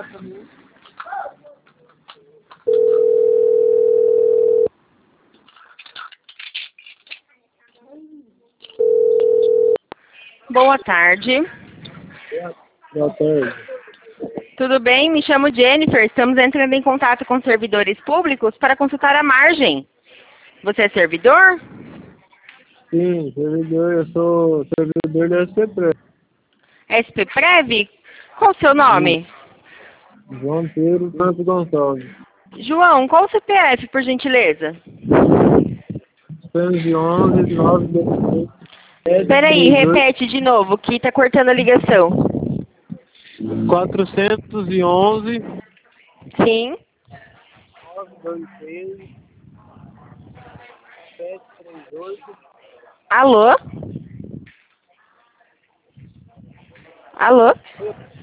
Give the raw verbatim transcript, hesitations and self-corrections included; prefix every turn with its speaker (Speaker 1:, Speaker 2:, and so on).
Speaker 1: Boa tarde.
Speaker 2: Boa tarde.
Speaker 1: Tudo bem? Me chamo Jennifer. Estamos entrando em contato com servidores públicos para consultar a margem. Você é servidor?
Speaker 2: Sim, servidor, eu sou servidor da S P Prev.
Speaker 1: S P Prev? Qual o seu nome?
Speaker 2: João Pedro Santos Gonçalves.
Speaker 1: João, qual o C P F, por gentileza?
Speaker 2: seiscentos e onze, nove dois
Speaker 1: Espera aí, repete de novo, que tá cortando a ligação.
Speaker 2: quatrocentos e onze,
Speaker 1: Sim.
Speaker 2: nove dois seis, sete três oito.
Speaker 1: Alô? Alô?